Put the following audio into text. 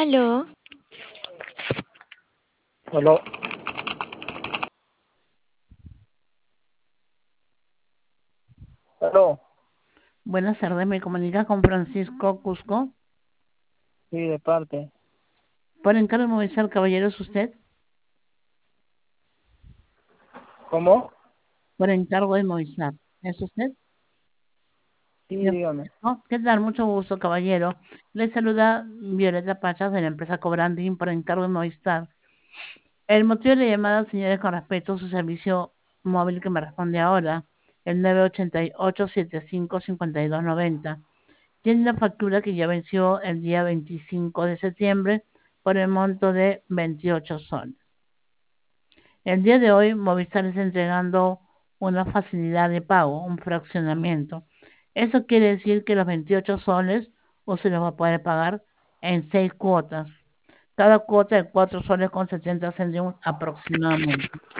Aló, Aló, aló, Buenas tardes, me comunica con Francisco Cusco. sí, de parte. Por encargo de Movistar, caballero, ¿es usted? ¿Cómo? Por encargo de Movistar, ¿es usted? Sí, Señor dígame. Francisco, ¿qué tal? Mucho gusto, caballero. Le saluda Violeta Pachas de la empresa Cobranding por encargo de Movistar. El motivo de la llamada, señores, con respecto a su servicio móvil que me responde ahora, el 988-75-5290. Tiene una factura que ya venció el día 25 de septiembre por el monto de 28 soles. El día de hoy, Movistar está entregando una facilidad de pago, un fraccionamiento. Eso quiere decir que los 28 soles usted los va a poder pagar en 6 cuotas. Cada cuota de 4 soles con 70 céntimos aproximadamente.